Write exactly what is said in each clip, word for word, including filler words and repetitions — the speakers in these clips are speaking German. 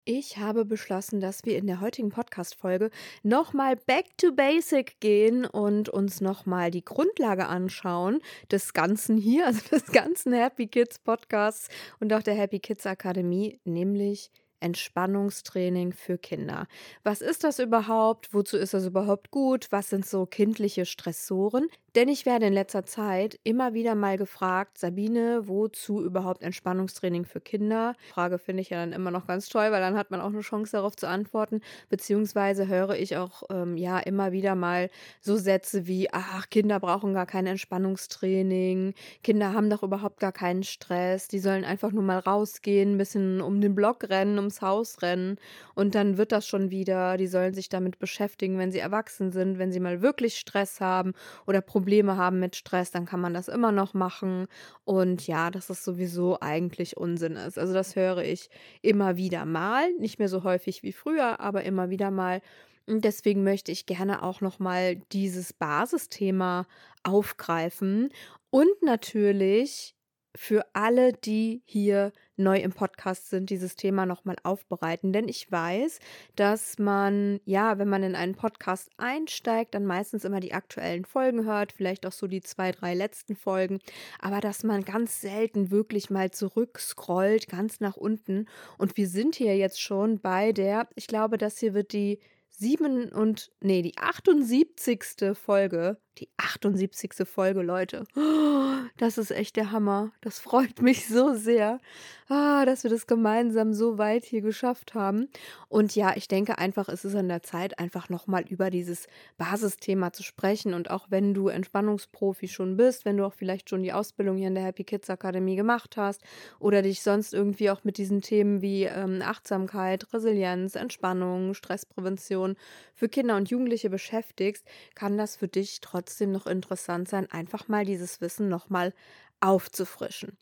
Ich habe beschlossen, dass wir in der heutigen Podcast-Folge nochmal back to basic gehen und uns nochmal die Grundlage anschauen des Ganzen hier, also des ganzen Happy Kids Podcasts und auch der Happy Kids Akademie, nämlich Entspannungstraining für Kinder. Was ist das überhaupt? Wozu ist das überhaupt gut? Was sind so kindliche Stressoren? Denn ich werde in letzter Zeit immer wieder mal gefragt: „Sabine, wozu überhaupt Entspannungstraining für Kinder?“ Frage finde ich ja dann immer noch ganz toll, weil dann hat man auch eine Chance darauf zu antworten. Beziehungsweise höre ich auch, ähm, ja, immer wieder mal so Sätze wie: „Ach, Kinder brauchen gar kein Entspannungstraining. Kinder haben doch überhaupt gar keinen Stress. Die sollen einfach nur mal rausgehen, 'n bisschen um den Block rennen, ums Haus rennen und dann wird das schon wieder. Die sollen sich damit beschäftigen, wenn sie erwachsen sind. Wenn sie mal wirklich Stress haben oder Probleme haben mit Stress, dann kann man das immer noch machen und ja, dass es sowieso eigentlich Unsinn ist. Also, das höre ich immer wieder mal, nicht mehr so häufig wie früher, aber immer wieder mal. Und deswegen möchte ich gerne auch noch mal dieses Basisthema aufgreifen und natürlich für alle, die hier neu im Podcast sind, dieses Thema noch mal aufbereiten. Denn ich weiß, dass man, ja, wenn man in einen Podcast einsteigt, dann meistens immer die aktuellen Folgen hört, vielleicht auch so die zwei, drei letzten Folgen, aber dass man ganz selten wirklich mal zurückscrollt, ganz nach unten. Und wir sind hier jetzt schon bei der, ich glaube, das hier wird die sieben und nee, die achtundsiebzigste Folge. Die achtundsiebzigste Folge, Leute. Oh, das ist echt der Hammer. Das freut mich so sehr, ah, dass wir das gemeinsam so weit hier geschafft haben. Und ja, ich denke einfach, es ist an der Zeit, einfach nochmal über dieses Basisthema zu sprechen. Und auch wenn du Entspannungsprofi schon bist, wenn du auch vielleicht schon die Ausbildung hier in der Happy Kids Akademie gemacht hast oder dich sonst irgendwie auch mit diesen Themen wie ähm, Achtsamkeit, Resilienz, Entspannung, Stressprävention für Kinder und Jugendliche beschäftigst, kann das für dich trotzdem noch interessant sein, einfach mal dieses Wissen nochmal aufzufrischen.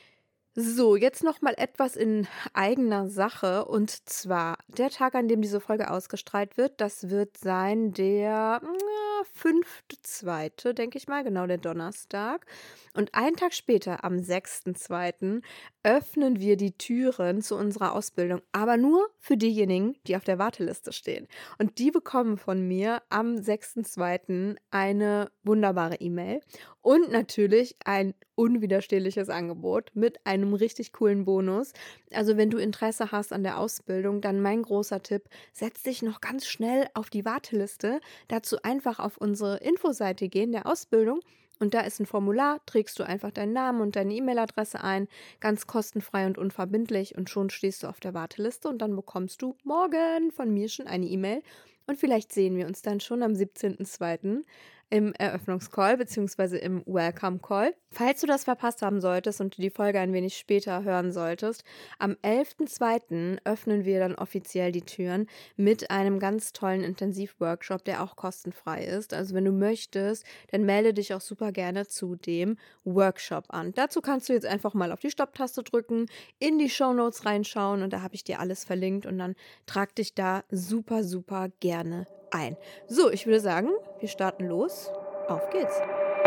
So, jetzt noch mal etwas in eigener Sache und zwar der Tag, an dem diese Folge ausgestrahlt wird, das wird sein der na, fünfte zweite, denke ich mal, genau der Donnerstag. Und einen Tag später, am sechsten zweiten, öffnen wir die Türen zu unserer Ausbildung, aber nur für diejenigen, die auf der Warteliste stehen. Und die bekommen von mir am sechsten zweiten eine wunderbare E-Mail und natürlich ein unwiderstehliches Angebot mit einem richtig coolen Bonus. Also wenn du Interesse hast an der Ausbildung, dann mein großer Tipp: Setz dich noch ganz schnell auf die Warteliste. Dazu einfach auf unsere Infoseite gehen der Ausbildung und da ist ein Formular, trägst du einfach deinen Namen und deine E-Mail-Adresse ein, ganz kostenfrei und unverbindlich und schon stehst du auf der Warteliste und dann bekommst du morgen von mir schon eine E-Mail und vielleicht sehen wir uns dann schon am siebzehnten zweiten im Eröffnungscall bzw. im Welcome Call. Falls du das verpasst haben solltest und du die Folge ein wenig später hören solltest, am elften zweiten öffnen wir dann offiziell die Türen mit einem ganz tollen Intensivworkshop, der auch kostenfrei ist. Also wenn du möchtest, dann melde dich auch super gerne zu dem Workshop an. Dazu kannst du jetzt einfach mal auf die Stopptaste drücken, in die Shownotes reinschauen und da habe ich dir alles verlinkt und dann trag dich da super, super gerne ein. So, ich würde sagen, wir starten los. Auf geht's.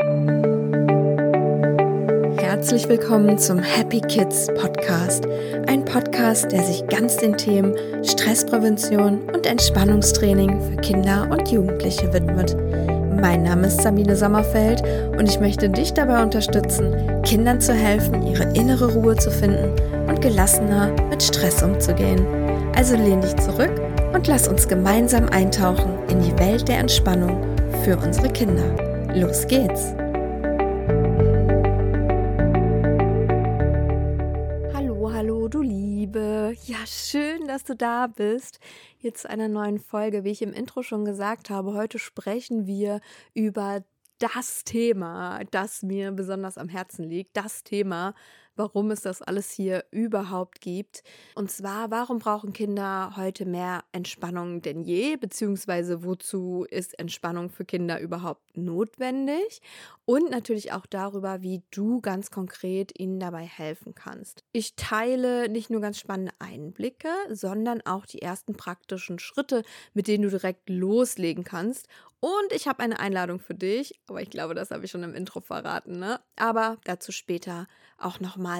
Herzlich willkommen zum Happy Kids Podcast. Ein Podcast, der sich ganz den Themen Stressprävention und Entspannungstraining für Kinder und Jugendliche widmet. Mein Name ist Sabine Sommerfeld und ich möchte dich dabei unterstützen, Kindern zu helfen, ihre innere Ruhe zu finden und gelassener mit Stress umzugehen. Also lehn dich zurück und lass uns gemeinsam eintauchen in die Welt der Entspannung für unsere Kinder. Los geht's! Hallo, hallo, du Liebe! Ja, schön, dass du da bist. Jetzt zu einer neuen Folge. Wie ich im Intro schon gesagt habe, heute sprechen wir über das Thema, das mir besonders am Herzen liegt. Das Thema, warum es das alles hier überhaupt gibt. Und zwar, warum brauchen Kinder heute mehr Entspannung denn je? Beziehungsweise wozu ist Entspannung für Kinder überhaupt notwendig? Und natürlich auch darüber, wie du ganz konkret ihnen dabei helfen kannst. Ich teile nicht nur ganz spannende Einblicke, sondern auch die ersten praktischen Schritte, mit denen du direkt loslegen kannst. Und ich habe eine Einladung für dich, aber ich glaube, das habe ich schon im Intro verraten, ne? Aber dazu später auch nochmal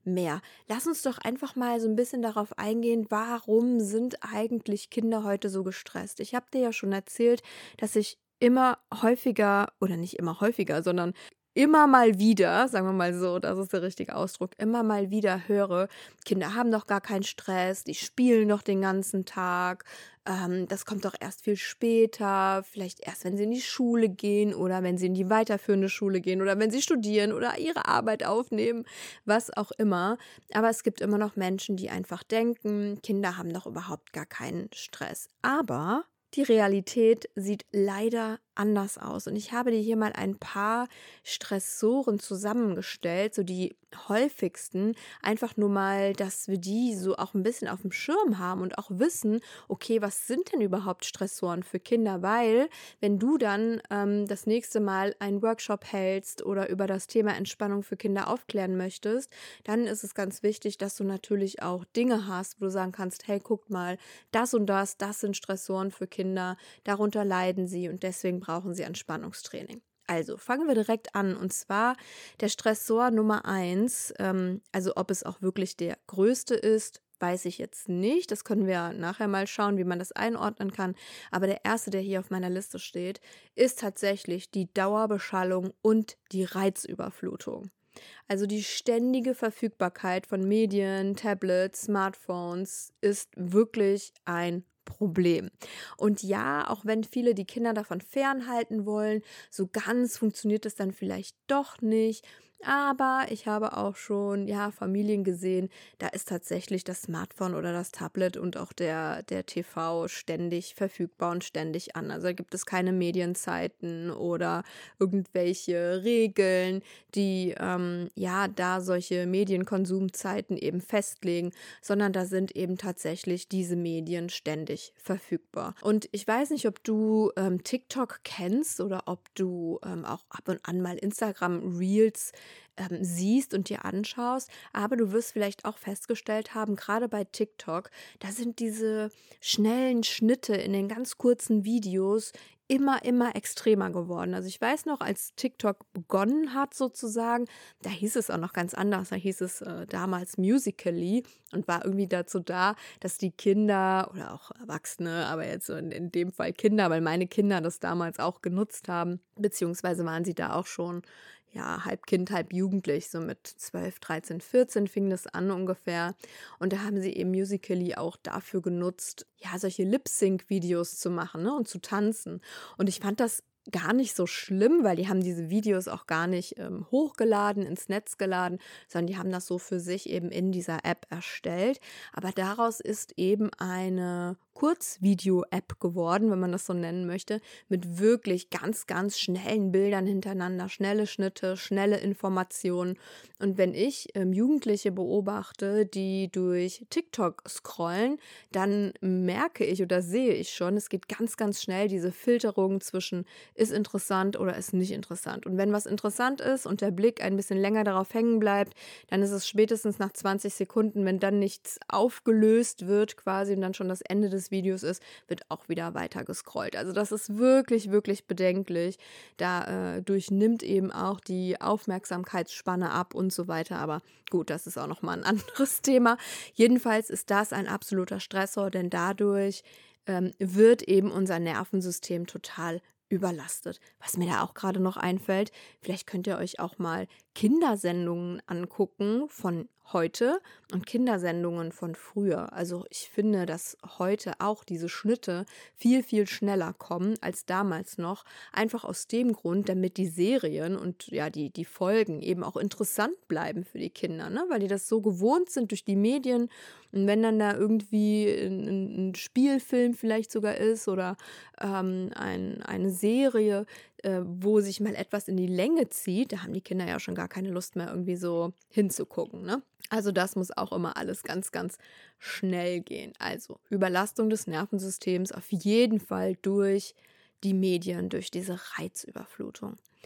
mehr. Lass uns doch einfach mal so ein bisschen darauf eingehen, warum sind eigentlich Kinder heute so gestresst? Ich habe dir ja schon erzählt, dass ich immer häufiger oder nicht immer häufiger, sondern immer mal wieder, sagen wir mal so, das ist der richtige Ausdruck, immer mal wieder höre, Kinder haben doch gar keinen Stress, die spielen doch den ganzen Tag, ähm, das kommt doch erst viel später, vielleicht erst, wenn sie in die Schule gehen oder wenn sie in die weiterführende Schule gehen oder wenn sie studieren oder ihre Arbeit aufnehmen, was auch immer. Aber es gibt immer noch Menschen, die einfach denken, Kinder haben doch überhaupt gar keinen Stress. Aber die Realität sieht leider anders aus. Und ich habe dir hier mal ein paar Stressoren zusammengestellt, so die häufigsten, einfach nur mal, dass wir die so auch ein bisschen auf dem Schirm haben und auch wissen, okay, was sind denn überhaupt Stressoren für Kinder? Weil, wenn du dann ähm, das nächste Mal einen Workshop hältst oder über das Thema Entspannung für Kinder aufklären möchtest, dann ist es ganz wichtig, dass du natürlich auch Dinge hast, wo du sagen kannst, hey, guckt mal, das und das, das sind Stressoren für Kinder, darunter leiden sie und deswegen brauchen sie Entspannungstraining. Also fangen wir direkt an, und zwar der Stressor Nummer eins, ähm, also ob es auch wirklich der größte ist, weiß ich jetzt nicht. Das können wir nachher mal schauen, wie man das einordnen kann. Aber der erste, der hier auf meiner Liste steht, ist tatsächlich die Dauerbeschallung und die Reizüberflutung. Also die ständige Verfügbarkeit von Medien, Tablets, Smartphones ist wirklich ein Problem. Und ja, auch wenn viele die Kinder davon fernhalten wollen, so ganz funktioniert es dann vielleicht doch nicht. Aber ich habe auch schon, ja, Familien gesehen, da ist tatsächlich das Smartphone oder das Tablet und auch der, der T V ständig verfügbar und ständig an. Also da gibt es keine Medienzeiten oder irgendwelche Regeln, die, ähm, ja, da solche Medienkonsumzeiten eben festlegen, sondern da sind eben tatsächlich diese Medien ständig verfügbar. Und ich weiß nicht, ob du ähm, TikTok kennst oder ob du ähm, auch ab und an mal Instagram Reels ähm, siehst und dir anschaust, aber du wirst vielleicht auch festgestellt haben, gerade bei TikTok, da sind diese schnellen Schnitte in den ganz kurzen Videos immer, immer extremer geworden. Also ich weiß noch, als TikTok begonnen hat sozusagen, da hieß es auch noch ganz anders. Da hieß es äh, damals Musical.ly und war irgendwie dazu da, dass die Kinder oder auch Erwachsene, aber jetzt so in, in dem Fall Kinder, weil meine Kinder das damals auch genutzt haben, beziehungsweise waren sie da auch schon, ja, halb Kind, halb Jugendlich, so mit zwölf, dreizehn, vierzehn fing das an ungefähr. Und da haben sie eben Musical.ly auch dafür genutzt, ja, solche Lip-Sync-Videos zu machen, ne, und zu tanzen. Und ich fand das gar nicht so schlimm, weil die haben diese Videos auch gar nicht ähm, hochgeladen, ins Netz geladen, sondern die haben das so für sich eben in dieser App erstellt. Aber daraus ist eben eine Kurzvideo-App geworden, wenn man das so nennen möchte, mit wirklich ganz, ganz schnellen Bildern hintereinander, schnelle Schnitte, schnelle Informationen. Und wenn ich ähm, Jugendliche beobachte, die durch TikTok scrollen, dann merke ich oder sehe ich schon, es geht ganz, ganz schnell diese Filterung zwischen ist interessant oder ist nicht interessant. Und wenn was interessant ist und der Blick ein bisschen länger darauf hängen bleibt, dann ist es spätestens nach zwanzig Sekunden, wenn dann nichts aufgelöst wird quasi und dann schon das Ende des Videos ist, wird auch wieder weiter gescrollt. Also das ist wirklich, wirklich bedenklich. Da äh, durchnimmt eben auch die Aufmerksamkeitsspanne ab und so weiter. Aber gut, das ist auch nochmal ein anderes Thema. Jedenfalls ist das ein absoluter Stressor, denn dadurch ähm, wird eben unser Nervensystem total überlastet. Was mir da auch gerade noch einfällt, vielleicht könnt ihr euch auch mal Kindersendungen angucken von heute und Kindersendungen von früher. Also ich finde, dass heute auch diese Schnitte viel, viel schneller kommen als damals noch. Einfach aus dem Grund, damit die Serien und ja, die, die Folgen eben auch interessant bleiben für die Kinder, ne? Weil die das so gewohnt sind durch die Medien. Und wenn dann da irgendwie ein, ein Spielfilm vielleicht sogar ist oder ähm, ein, eine Serie, äh, wo sich mal etwas in die Länge zieht, da haben die Kinder ja schon gar keine Lust mehr, irgendwie so hinzugucken, ne? Also das muss auch immer alles ganz, ganz schnell gehen. Also Überlastung des Nervensystems auf jeden Fall durch die Medien, durch diese Reizüberflutung.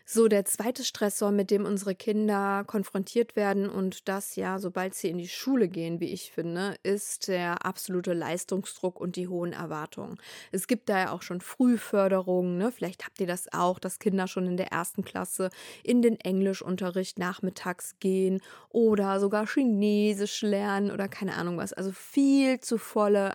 So, der zweite Stressor, mit dem unsere Kinder konfrontiert werden und das ja, sobald sie in die Schule gehen, wie ich finde, ist der absolute Leistungsdruck und die hohen Erwartungen. Es gibt da ja auch schon Frühförderung, ne? Vielleicht habt ihr das auch, dass Kinder schon in der ersten Klasse in den Englischunterricht nachmittags gehen oder sogar Chinesisch lernen oder keine Ahnung was. Also viel zu volle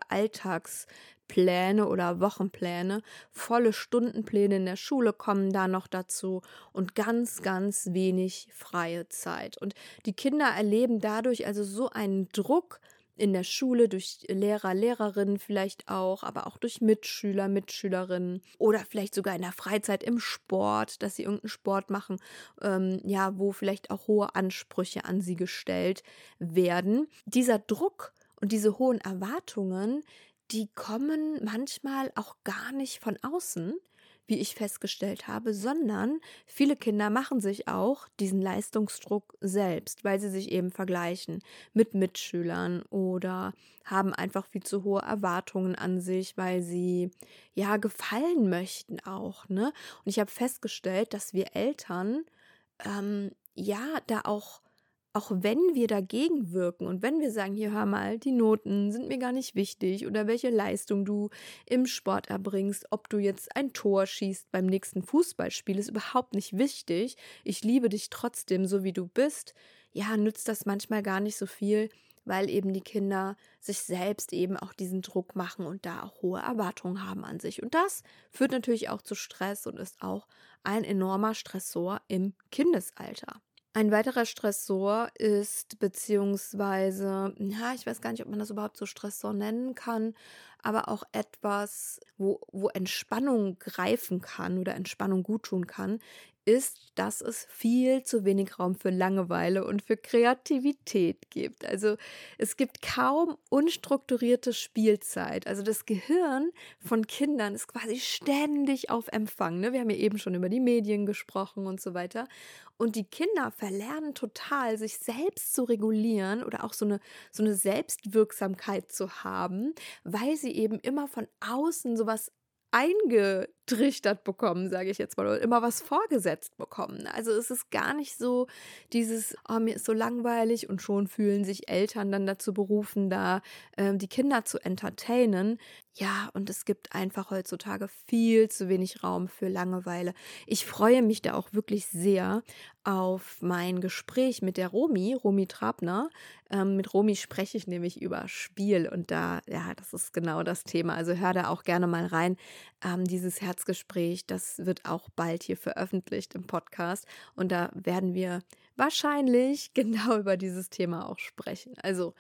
Alltagspläne oder Wochenpläne, volle Stundenpläne in der Schule kommen da noch dazu und ganz, ganz wenig freie Zeit. Und die Kinder erleben dadurch also so einen Druck in der Schule durch Lehrer, Lehrerinnen vielleicht auch, aber auch durch Mitschüler, Mitschülerinnen oder vielleicht sogar in der Freizeit im Sport, dass sie irgendeinen Sport machen, ähm, ja, wo vielleicht auch hohe Ansprüche an sie gestellt werden. Dieser Druck und diese hohen Erwartungen, die kommen manchmal auch gar nicht von außen, wie ich festgestellt habe, sondern viele Kinder machen sich auch diesen Leistungsdruck selbst, weil sie sich eben vergleichen mit Mitschülern oder haben einfach viel zu hohe Erwartungen an sich, weil sie ja gefallen möchten auch, ne? Und ich habe festgestellt, dass wir Eltern ähm, ja da auch auch wenn wir dagegen wirken und wenn wir sagen, hier hör mal, die Noten sind mir gar nicht wichtig oder welche Leistung du im Sport erbringst, ob du jetzt ein Tor schießt beim nächsten Fußballspiel, ist überhaupt nicht wichtig. Ich liebe dich trotzdem, so wie du bist. Ja, nützt das manchmal gar nicht so viel, weil eben die Kinder sich selbst eben auch diesen Druck machen und da auch hohe Erwartungen haben an sich. Und das führt natürlich auch zu Stress und ist auch ein enormer Stressor im Kindesalter. Ein weiterer Stressor ist beziehungsweise, ja, ich weiß gar nicht, ob man das überhaupt so Stressor nennen kann, aber auch etwas, wo, wo Entspannung greifen kann oder Entspannung guttun kann, ist, dass es viel zu wenig Raum für Langeweile und für Kreativität gibt. Also es gibt kaum unstrukturierte Spielzeit. Also das Gehirn von Kindern ist quasi ständig auf Empfang. Ne? Wir haben ja eben schon über die Medien gesprochen und so weiter. Und die Kinder verlernen total, sich selbst zu regulieren oder auch so eine, so eine Selbstwirksamkeit zu haben, weil sie eben immer von außen sowas eingetrichtert bekommen, sage ich jetzt mal, oder immer was vorgesetzt bekommen. Also es ist gar nicht so dieses, oh, mir ist so langweilig und schon fühlen sich Eltern dann dazu berufen, da ähm, die Kinder zu entertainen. Ja, und es gibt einfach heutzutage viel zu wenig Raum für Langeweile. Ich freue mich da auch wirklich sehr auf mein Gespräch mit der Romy, Romy Trabner. Ähm, mit Romy spreche ich nämlich über Spiel und da, ja, das ist genau das Thema. Also hör da auch gerne mal rein. Ähm, dieses Herzgespräch, das wird auch bald hier veröffentlicht im Podcast und da werden wir wahrscheinlich genau über dieses Thema auch sprechen. Also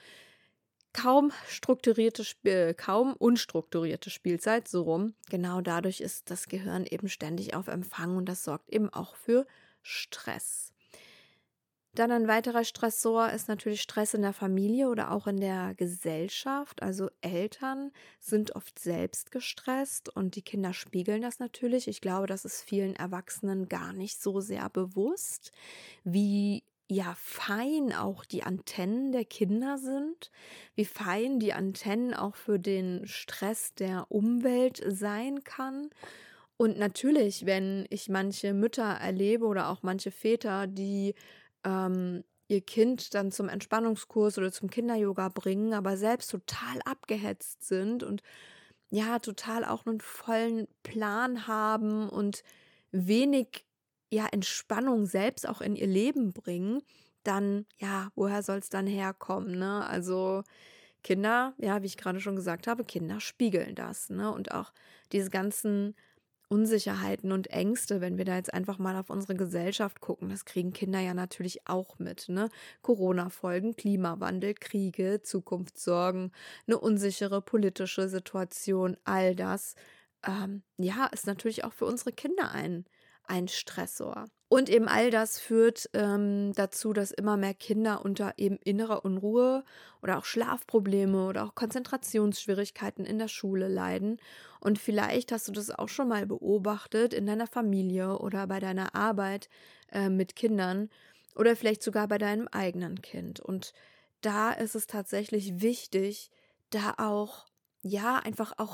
kaum strukturierte Spiel, kaum unstrukturierte Spielzeit, so rum. Genau dadurch ist das Gehirn eben ständig auf Empfang und das sorgt eben auch für Stress. Dann ein weiterer Stressor ist natürlich Stress in der Familie oder auch in der Gesellschaft. Also Eltern sind oft selbst gestresst und die Kinder spiegeln das natürlich. Ich glaube, das ist vielen Erwachsenen gar nicht so sehr bewusst, wie ja fein auch die Antennen der Kinder sind, wie fein die Antennen auch für den Stress der Umwelt sein kann. Und natürlich, wenn ich manche Mütter erlebe oder auch manche Väter, die ähm, ihr Kind dann zum Entspannungskurs oder zum Kinder-Yoga bringen, aber selbst total abgehetzt sind und ja, total auch einen vollen Plan haben und wenig ja Entspannung selbst auch in ihr Leben bringen, dann ja, woher soll es dann herkommen, ne? Also Kinder, ja, wie ich gerade schon gesagt habe, Kinder spiegeln das, ne? Und auch diese ganzen Unsicherheiten und Ängste, wenn wir da jetzt einfach mal auf unsere Gesellschaft gucken, das kriegen Kinder ja natürlich auch mit, ne? Corona-Folgen, Klimawandel, Kriege, Zukunftssorgen, eine unsichere politische Situation, all das, ähm, ja, ist natürlich auch für unsere Kinder ein, ein Stressor. Und eben all das führt ähm, dazu, dass immer mehr Kinder unter eben innerer Unruhe oder auch Schlafprobleme oder auch Konzentrationsschwierigkeiten in der Schule leiden. Und vielleicht hast du das auch schon mal beobachtet in deiner Familie oder bei deiner Arbeit äh, mit Kindern oder vielleicht sogar bei deinem eigenen Kind. Und da ist es tatsächlich wichtig, da auch, ja, einfach auch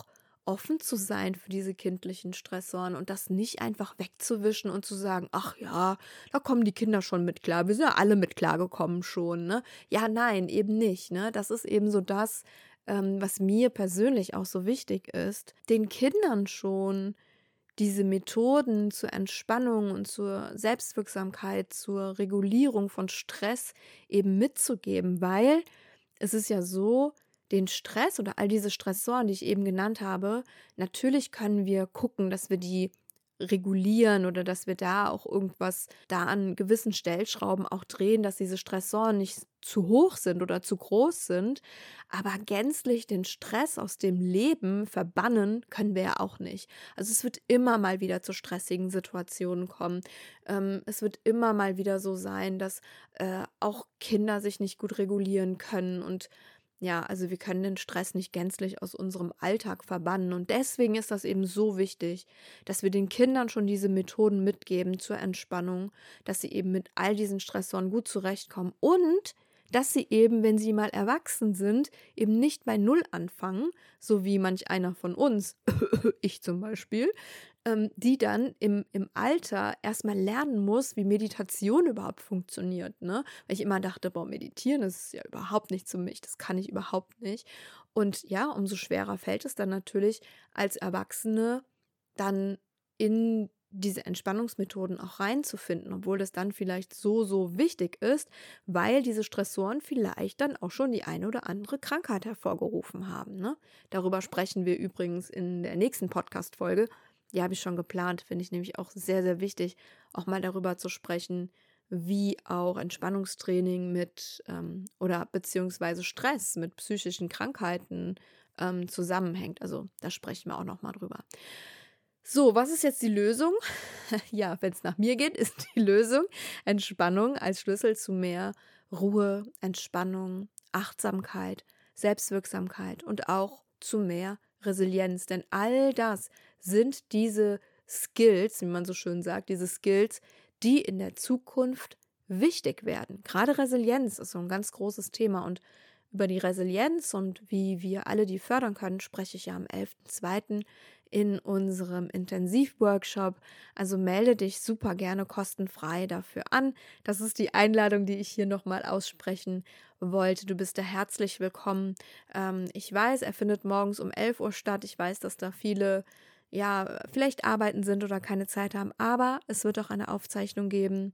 offen zu sein für diese kindlichen Stressoren und das nicht einfach wegzuwischen und zu sagen: „Ach ja, da kommen die Kinder schon mit klar. Wir sind ja alle mit klargekommen schon“, ne? Ja, nein, eben nicht, ne? Das ist eben so das, ähm, was mir persönlich auch so wichtig ist, den Kindern schon diese Methoden zur Entspannung und zur Selbstwirksamkeit, zur Regulierung von Stress eben mitzugeben, weil es ist ja so, den Stress oder all diese Stressoren, die ich eben genannt habe, natürlich können wir gucken, dass wir die regulieren oder dass wir da auch irgendwas da an gewissen Stellschrauben auch drehen, dass diese Stressoren nicht zu hoch sind oder zu groß sind. Aber gänzlich den Stress aus dem Leben verbannen können wir ja auch nicht. Also es wird immer mal wieder zu stressigen Situationen kommen. Ähm, es wird immer mal wieder so sein, dass äh, auch Kinder sich nicht gut regulieren können und ja, also wir können den Stress nicht gänzlich aus unserem Alltag verbannen und deswegen ist das eben so wichtig, dass wir den Kindern schon diese Methoden mitgeben zur Entspannung, dass sie eben mit all diesen Stressoren gut zurechtkommen und dass sie eben, wenn sie mal erwachsen sind, eben nicht bei Null anfangen, so wie manch einer von uns, ich zum Beispiel, ähm, die dann im, im Alter erstmal lernen muss, wie Meditation überhaupt funktioniert, ne? Weil ich immer dachte, boah, meditieren, das ist ja überhaupt nichts für mich, das kann ich überhaupt nicht. Und ja, umso schwerer fällt es dann natürlich als Erwachsene dann in diese Entspannungsmethoden auch reinzufinden, obwohl das dann vielleicht so, so wichtig ist, weil diese Stressoren vielleicht dann auch schon die eine oder andere Krankheit hervorgerufen haben, ne? Darüber sprechen wir übrigens in der nächsten Podcast-Folge. Die habe ich schon geplant, finde ich nämlich auch sehr, sehr wichtig, auch mal darüber zu sprechen, wie auch Entspannungstraining mit ähm, oder beziehungsweise Stress mit psychischen Krankheiten ähm, zusammenhängt. Also da sprechen wir auch noch mal drüber. So, was ist jetzt die Lösung? Ja, wenn es nach mir geht, ist die Lösung Entspannung als Schlüssel zu mehr Ruhe, Entspannung, Achtsamkeit, Selbstwirksamkeit und auch zu mehr Resilienz. Denn all das sind diese Skills, wie man so schön sagt, diese Skills, die in der Zukunft wichtig werden. Gerade Resilienz ist so ein ganz großes Thema und über die Resilienz und wie wir alle die fördern können, spreche ich ja am elften zweiten in unserem Intensivworkshop. Also melde dich super gerne kostenfrei dafür an. Das ist die Einladung, die ich hier nochmal aussprechen wollte. Du bist da herzlich willkommen. Ähm, ich weiß, er findet morgens um elf Uhr statt. Ich weiß, dass da viele ja, vielleicht arbeiten sind oder keine Zeit haben, aber es wird auch eine Aufzeichnung geben.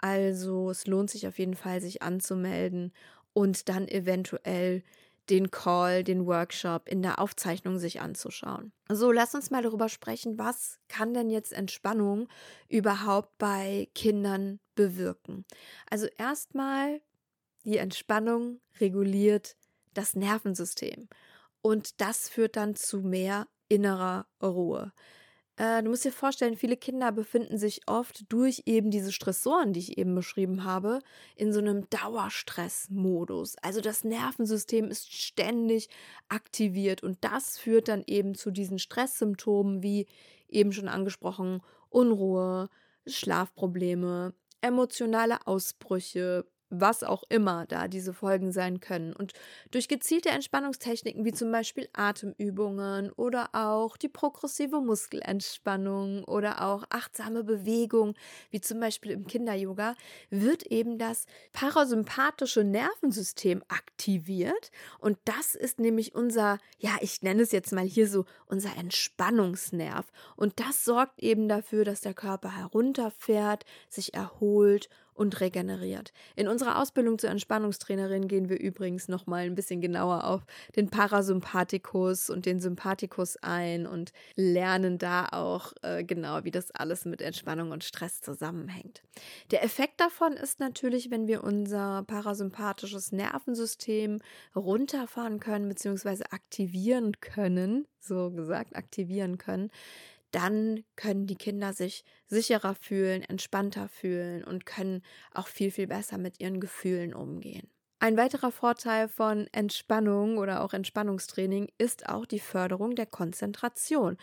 Also es lohnt sich auf jeden Fall, sich anzumelden und dann eventuell den Call, den Workshop in der Aufzeichnung sich anzuschauen. So, lass uns mal darüber sprechen, was kann denn jetzt Entspannung überhaupt bei Kindern bewirken? Also erstmal, die Entspannung reguliert das Nervensystem und das führt dann zu mehr innerer Ruhe. Äh, du musst dir vorstellen, viele Kinder befinden sich oft durch eben diese Stressoren, die ich eben beschrieben habe, in so einem Dauerstressmodus. Also das Nervensystem ist ständig aktiviert und das führt dann eben zu diesen Stresssymptomen, wie eben schon angesprochen, Unruhe, Schlafprobleme, emotionale Ausbrüche, was auch immer da diese Folgen sein können. Und durch gezielte Entspannungstechniken wie zum Beispiel Atemübungen oder auch die progressive Muskelentspannung oder auch achtsame Bewegung, wie zum Beispiel im Kinder-Yoga, wird eben das parasympathische Nervensystem aktiviert. Und das ist nämlich unser, ja, ich nenne es jetzt mal hier so, unser Entspannungsnerv. Und das sorgt eben dafür, dass der Körper herunterfährt, sich erholt und regeneriert. In unserer Ausbildung zur Entspannungstrainerin gehen wir übrigens nochmal ein bisschen genauer auf den Parasympathikus und den Sympathikus ein und lernen da auch äh, genau, wie das alles mit Entspannung und Stress zusammenhängt. Der Effekt davon ist natürlich, wenn wir unser parasympathisches Nervensystem runterfahren können bzw. aktivieren können, so gesagt, aktivieren können, dann können die Kinder sich sicherer fühlen, entspannter fühlen und können auch viel, viel besser mit ihren Gefühlen umgehen. Ein weiterer Vorteil von Entspannung oder auch Entspannungstraining ist auch die Förderung der Konzentration.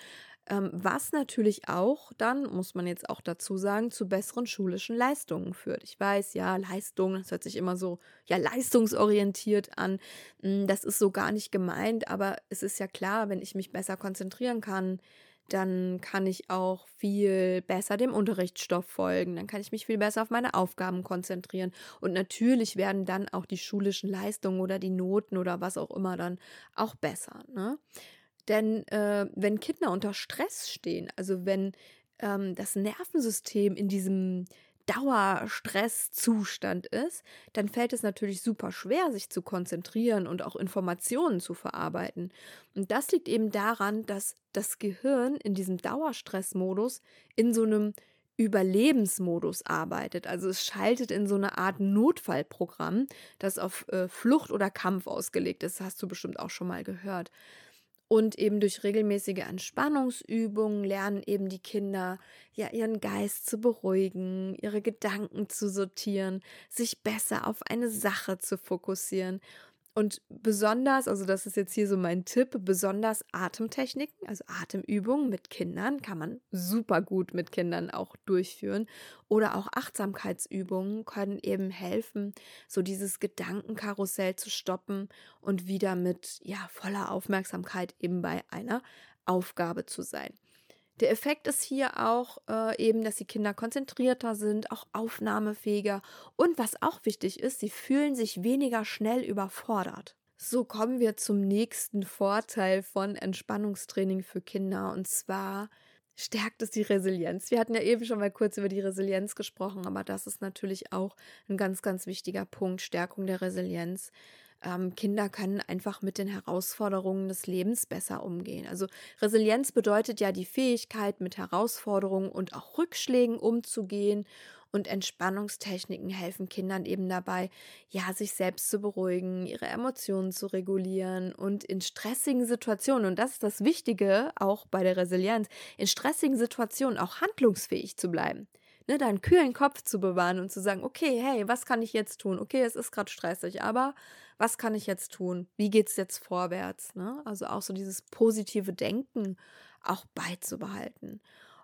Ähm, was natürlich auch dann, muss man jetzt auch dazu sagen, zu besseren schulischen Leistungen führt. Ich weiß, ja, Leistung, das hört sich immer so, ja, leistungsorientiert an. Hm, das ist so gar nicht gemeint, aber es ist ja klar, wenn ich mich besser konzentrieren kann, dann kann ich auch viel besser dem Unterrichtsstoff folgen. Dann kann ich mich viel besser auf meine Aufgaben konzentrieren. Und natürlich werden dann auch die schulischen Leistungen oder die Noten oder was auch immer dann auch besser, ne? Denn äh, wenn Kinder unter Stress stehen, also wenn ähm, das Nervensystem in diesem Dauerstresszustand ist, dann fällt es natürlich super schwer, sich zu konzentrieren und auch Informationen zu verarbeiten. Und das liegt eben daran, dass das Gehirn in diesem Dauerstressmodus in so einem Überlebensmodus arbeitet. Also es schaltet in so eine Art Notfallprogramm, das auf äh, Flucht oder Kampf ausgelegt ist. Das hast du bestimmt auch schon mal gehört. Und eben durch regelmäßige Entspannungsübungen lernen eben die Kinder, ja, ihren Geist zu beruhigen, ihre Gedanken zu sortieren, sich besser auf eine Sache zu fokussieren. Und besonders, also das ist jetzt hier so mein Tipp, besonders Atemtechniken, also Atemübungen mit Kindern kann man super gut mit Kindern auch durchführen. Oder auch Achtsamkeitsübungen können eben helfen, so dieses Gedankenkarussell zu stoppen und wieder mit, ja, voller Aufmerksamkeit eben bei einer Aufgabe zu sein. Der Effekt ist hier auch äh, eben, dass die Kinder konzentrierter sind, auch aufnahmefähiger und was auch wichtig ist, sie fühlen sich weniger schnell überfordert. So kommen wir zum nächsten Vorteil von Entspannungstraining für Kinder und zwar stärkt es die Resilienz. Wir hatten ja eben schon mal kurz über die Resilienz gesprochen, aber das ist natürlich auch ein ganz, ganz wichtiger Punkt, Stärkung der Resilienz. Ähm, Kinder können einfach mit den Herausforderungen des Lebens besser umgehen. Also Resilienz bedeutet ja die Fähigkeit, mit Herausforderungen und auch Rückschlägen umzugehen. Und Entspannungstechniken helfen Kindern eben dabei, ja, sich selbst zu beruhigen, ihre Emotionen zu regulieren und in stressigen Situationen, und das ist das Wichtige auch bei der Resilienz, in stressigen Situationen auch handlungsfähig zu bleiben. Ne, da einen kühlen Kopf zu bewahren und zu sagen, okay, hey, was kann ich jetzt tun? Okay, es ist gerade stressig, aber was kann ich jetzt tun? Wie geht es jetzt vorwärts? Ne? Also auch so dieses positive Denken auch beizubehalten.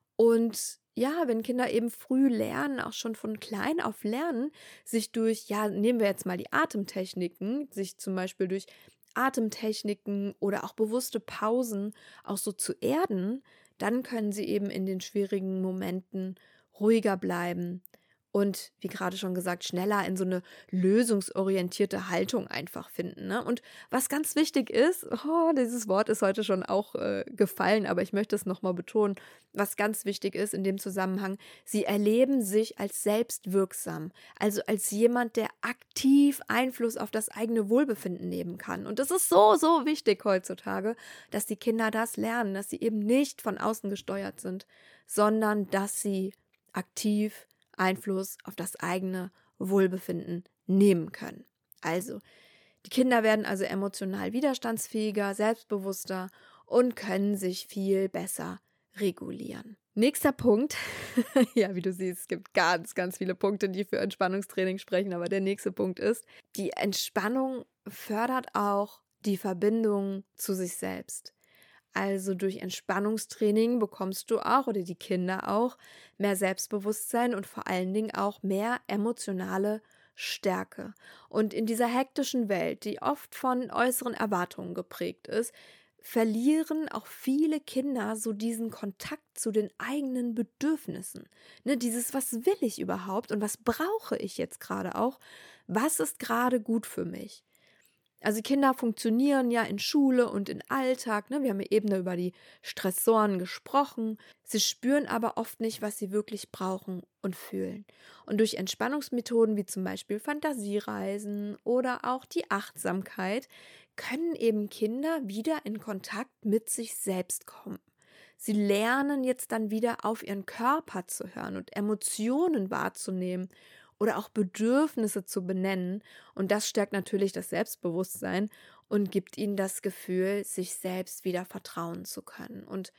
Und ja, wenn Kinder eben früh lernen, auch schon von klein auf lernen, sich durch, ja, nehmen wir jetzt mal die Atemtechniken, sich zum Beispiel durch Atemtechniken oder auch bewusste Pausen auch so zu erden, dann können sie eben in den schwierigen Momenten ruhiger bleiben und, wie gerade schon gesagt, schneller in so eine lösungsorientierte Haltung einfach finden. Ne? Und was ganz wichtig ist, oh, dieses Wort ist heute schon auch äh, gefallen, aber ich möchte es nochmal betonen, was ganz wichtig ist in dem Zusammenhang, sie erleben sich als selbstwirksam, also als jemand, der aktiv Einfluss auf das eigene Wohlbefinden nehmen kann. Und das ist so, so wichtig heutzutage, dass die Kinder das lernen, dass sie eben nicht von außen gesteuert sind, sondern dass sie aktiv Einfluss auf das eigene Wohlbefinden nehmen können. Also, die Kinder werden also emotional widerstandsfähiger, selbstbewusster und können sich viel besser regulieren. Nächster Punkt, ja, wie du siehst, es gibt ganz, ganz viele Punkte, die für Entspannungstraining sprechen, aber der nächste Punkt ist, die Entspannung fördert auch die Verbindung zu sich selbst. Also durch Entspannungstraining bekommst du auch oder die Kinder auch mehr Selbstbewusstsein und vor allen Dingen auch mehr emotionale Stärke. Und in dieser hektischen Welt, die oft von äußeren Erwartungen geprägt ist, verlieren auch viele Kinder so diesen Kontakt zu den eigenen Bedürfnissen. Ne, dieses, was will ich überhaupt und was brauche ich jetzt gerade auch? Was ist gerade gut für mich? Also Kinder funktionieren ja in Schule und in Alltag, ne? Wir haben ja eben über die Stressoren gesprochen. Sie spüren aber oft nicht, was sie wirklich brauchen und fühlen. Und durch Entspannungsmethoden wie zum Beispiel Fantasiereisen oder auch die Achtsamkeit können eben Kinder wieder in Kontakt mit sich selbst kommen. Sie lernen jetzt dann wieder auf ihren Körper zu hören und Emotionen wahrzunehmen oder auch Bedürfnisse zu benennen. Und das stärkt natürlich das Selbstbewusstsein und gibt ihnen das Gefühl, sich selbst wieder vertrauen zu können. Und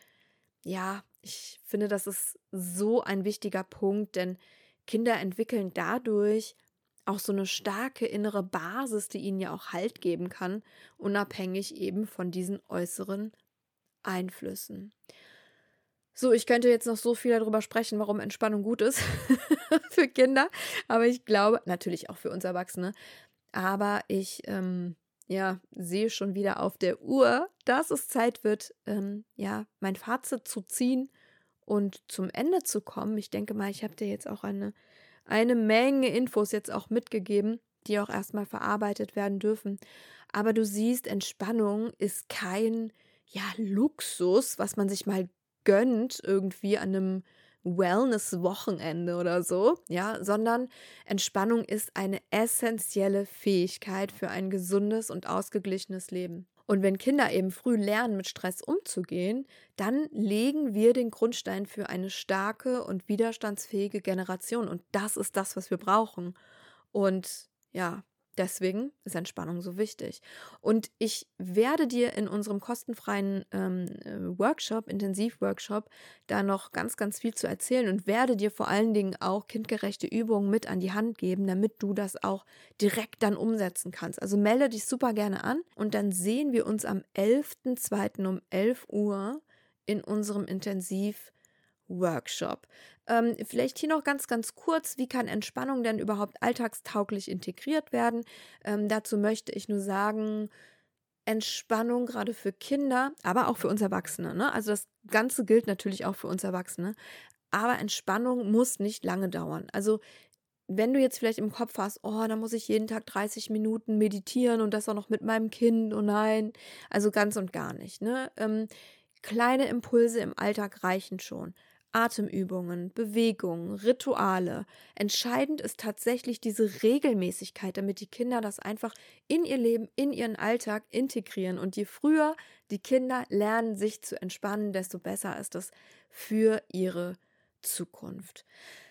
ja, ich finde, das ist so ein wichtiger Punkt, denn Kinder entwickeln dadurch auch so eine starke innere Basis, die ihnen ja auch Halt geben kann, unabhängig eben von diesen äußeren Einflüssen. So, ich könnte jetzt noch so viel darüber sprechen, warum Entspannung gut ist für Kinder, aber ich glaube natürlich auch für uns Erwachsene. Aber ich, ähm, ja, sehe schon wieder auf der Uhr, dass es Zeit wird, ähm, ja, mein Fazit zu ziehen und zum Ende zu kommen. Ich denke mal, ich habe dir jetzt auch eine eine Menge Infos jetzt auch mitgegeben, die auch erst mal verarbeitet werden dürfen. Aber du siehst, Entspannung ist kein, ja, Luxus, was man sich mal gönnt irgendwie an 'nem Wellness-Wochenende oder so, ja, sondern Entspannung ist eine essenzielle Fähigkeit für ein gesundes und ausgeglichenes Leben. Und wenn Kinder eben früh lernen, mit Stress umzugehen, dann legen wir den Grundstein für eine starke und widerstandsfähige Generation. Und das ist das, was wir brauchen. Und ja, deswegen ist Entspannung so wichtig. Und ich werde dir in unserem kostenfreien ähm, äh, Workshop, Intensivworkshop, da noch ganz, ganz viel zu erzählen und werde dir vor allen Dingen auch kindgerechte Übungen mit an die Hand geben, damit du das auch direkt dann umsetzen kannst. Also melde dich super gerne an und dann sehen wir uns am elften zweiten um elf Uhr in unserem Intensivworkshop. Workshop. Ähm, vielleicht hier noch ganz, ganz kurz, wie kann Entspannung denn überhaupt alltagstauglich integriert werden? Ähm, dazu möchte ich nur sagen, Entspannung gerade für Kinder, aber auch für uns Erwachsene, ne? Also das Ganze gilt natürlich auch für uns Erwachsene. Aber Entspannung muss nicht lange dauern. Also wenn du jetzt vielleicht im Kopf hast, oh, da muss ich jeden Tag dreißig Minuten meditieren und das auch noch mit meinem Kind, oh nein, also ganz und gar nicht, ne? Ähm, kleine Impulse im Alltag reichen schon. Atemübungen, Bewegungen, Rituale. Entscheidend ist tatsächlich diese Regelmäßigkeit, damit die Kinder das einfach in ihr Leben, in ihren Alltag integrieren. Und je früher die Kinder lernen, sich zu entspannen, desto besser ist es für ihre Zukunft.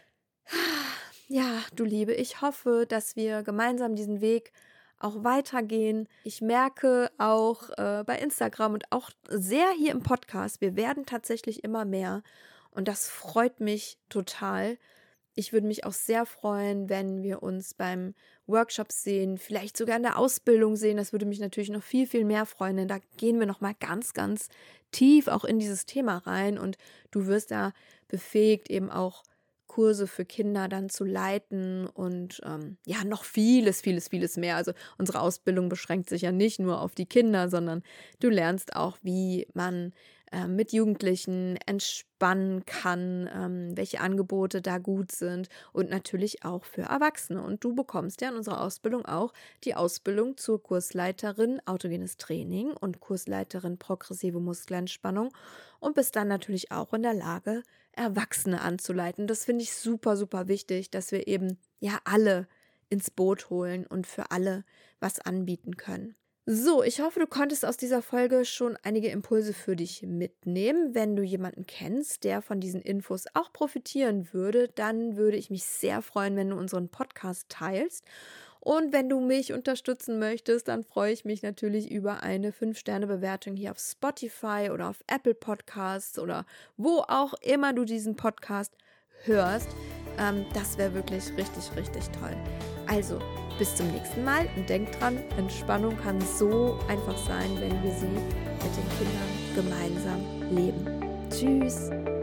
Ja, du Liebe, ich hoffe, dass wir gemeinsam diesen Weg auch weitergehen. Ich merke auch äh, bei Instagram und auch sehr hier im Podcast, wir werden tatsächlich immer mehr und das freut mich total. Ich würde mich auch sehr freuen, wenn wir uns beim Workshop sehen, vielleicht sogar in der Ausbildung sehen. Das würde mich natürlich noch viel, viel mehr freuen, denn da gehen wir nochmal ganz, ganz tief auch in dieses Thema rein und du wirst da befähigt, eben auch Kurse für Kinder dann zu leiten und ähm, ja, noch vieles, vieles, vieles mehr. Also unsere Ausbildung beschränkt sich ja nicht nur auf die Kinder, sondern du lernst auch, wie man äh, mit Jugendlichen entspannen kann, ähm, welche Angebote da gut sind und natürlich auch für Erwachsene. Und du bekommst ja in unserer Ausbildung auch die Ausbildung zur Kursleiterin Autogenes Training und Kursleiterin Progressive Muskelentspannung und bist dann natürlich auch in der Lage, Erwachsene anzuleiten. Das finde ich super, super wichtig, dass wir eben ja alle ins Boot holen und für alle was anbieten können. So, ich hoffe, du konntest aus dieser Folge schon einige Impulse für dich mitnehmen. Wenn du jemanden kennst, der von diesen Infos auch profitieren würde, dann würde ich mich sehr freuen, wenn du unseren Podcast teilst. Und wenn du mich unterstützen möchtest, dann freue ich mich natürlich über eine fünf Sterne Bewertung hier auf Spotify oder auf Apple Podcasts oder wo auch immer du diesen Podcast hörst. Ähm, das wäre wirklich richtig, richtig toll. Also, bis zum nächsten Mal und denk dran, Entspannung kann so einfach sein, wenn wir sie mit den Kindern gemeinsam leben. Tschüss!